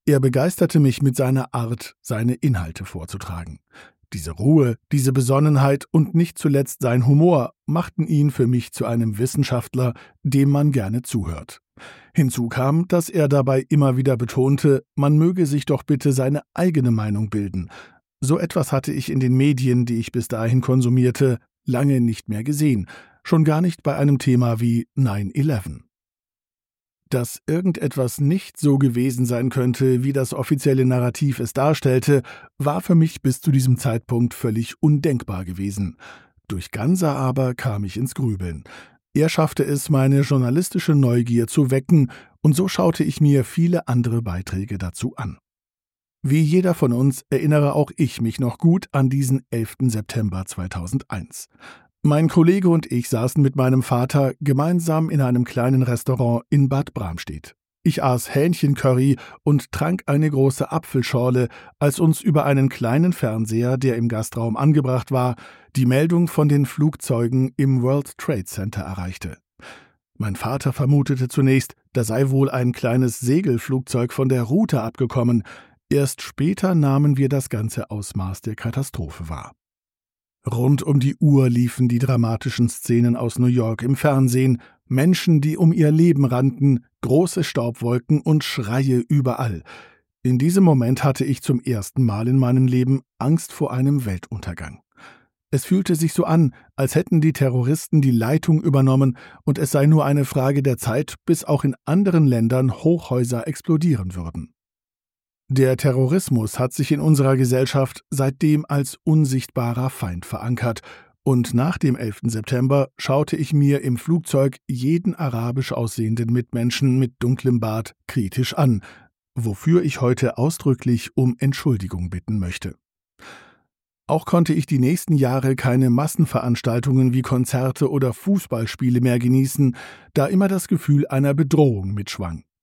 Er begeisterte mich mit seiner Art, seine Inhalte vorzutragen. Diese Ruhe, diese Besonnenheit und nicht zuletzt sein Humor machten ihn für mich zu einem Wissenschaftler, dem man gerne zuhört. Hinzu kam, dass er dabei immer wieder betonte, man möge sich doch bitte seine eigene Meinung bilden. So etwas hatte ich in den Medien, die ich bis dahin konsumierte, lange nicht mehr gesehen, schon gar nicht bei einem Thema wie 9/11. Dass irgendetwas nicht so gewesen sein könnte, wie das offizielle Narrativ es darstellte, war für mich bis zu diesem Zeitpunkt völlig undenkbar gewesen. Durch Ganser aber kam ich ins Grübeln. Er schaffte es, meine journalistische Neugier zu wecken, und so schaute ich mir viele andere Beiträge dazu an. Wie jeder von uns erinnere auch ich mich noch gut an diesen 11. September 2001. Mein Kollege und ich saßen mit meinem Vater gemeinsam in einem kleinen Restaurant in Bad Bramstedt. Ich aß Hähnchencurry und trank eine große Apfelschorle, als uns über einen kleinen Fernseher, der im Gastraum angebracht war, die Meldung von den Flugzeugen im World Trade Center erreichte. Mein Vater vermutete zunächst, da sei wohl ein kleines Segelflugzeug von der Route abgekommen. Erst später nahmen wir das ganze Ausmaß der Katastrophe wahr. Rund um die Uhr liefen die dramatischen Szenen aus New York im Fernsehen, Menschen, die um ihr Leben rannten, große Staubwolken und Schreie überall. In diesem Moment hatte ich zum ersten Mal in meinem Leben Angst vor einem Weltuntergang. Es fühlte sich so an, als hätten die Terroristen die Leitung übernommen und es sei nur eine Frage der Zeit, bis auch in anderen Ländern Hochhäuser explodieren würden. Der Terrorismus hat sich in unserer Gesellschaft seitdem als unsichtbarer Feind verankert, und nach dem 11. September schaute ich mir im Flugzeug jeden arabisch aussehenden Mitmenschen mit dunklem Bart kritisch an, wofür ich heute ausdrücklich um Entschuldigung bitten möchte. Auch konnte ich die nächsten Jahre keine Massenveranstaltungen wie Konzerte oder Fußballspiele mehr genießen, da immer das Gefühl einer Bedrohung mitschwang.